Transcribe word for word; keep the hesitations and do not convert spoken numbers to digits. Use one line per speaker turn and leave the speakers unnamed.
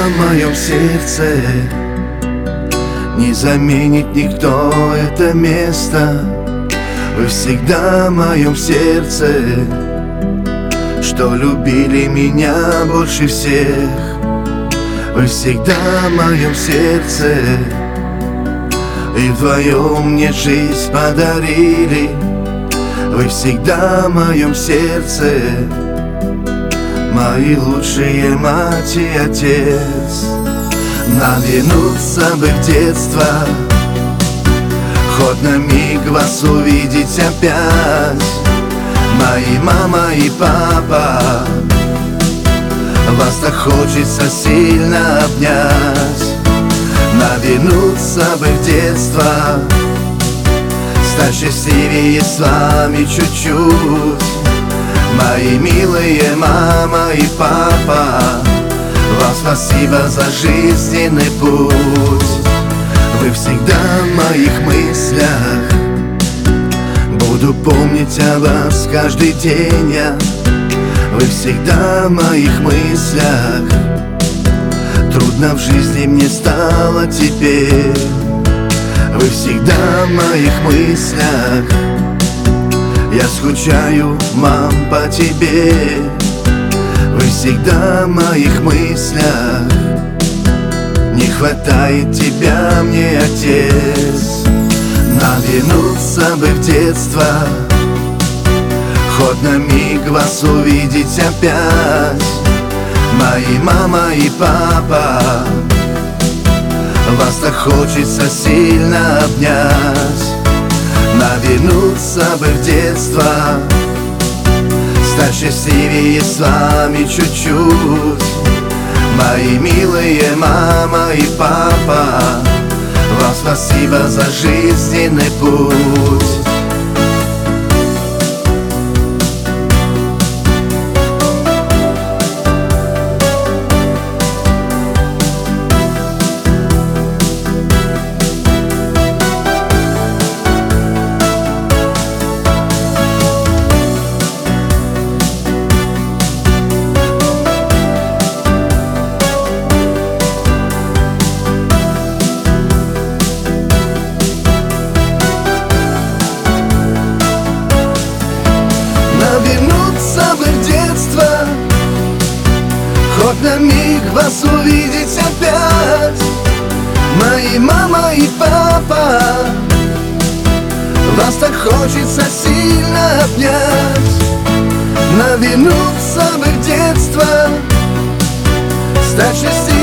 в моем сердце. Не заменит никто это место. Вы всегда в моем сердце, что любили меня больше всех. Вы всегда в моем сердце, и вдвоем мне жизнь подарили. Вы всегда в моем сердце, мои лучшие мать и отец. Нам вернуться бы в детство, хоть на миг вас увидеть опять. Мои мама и папа, вас так хочется сильно обнять. Нам вернуться бы в детство, стать счастливее с вами чуть-чуть. Мои милые мама и папа, вам спасибо за жизненный путь. Вы всегда в моих мыслях, буду помнить о вас каждый день я. Вы всегда в моих мыслях, трудно в жизни мне стало теперь. Вы всегда в моих мыслях, я скучаю, мам, по тебе. Вы всегда в моих мыслях, не хватает тебя мне, отец. Нам вернуться бы в детство, хоть на миг вас увидеть опять. Мои мама и папа, вас так хочется сильно обнять. Нам вернуться бы в детство, стать счастливее с вами чуть-чуть. Мои милые мама и папа, вам спасибо за жизненный путь. Вернуться бы в детство, хоть на миг вас увидеть опять. Мои мама и папа, вас так хочется сильно обнять. Навернуться бы в детство, стать счастливым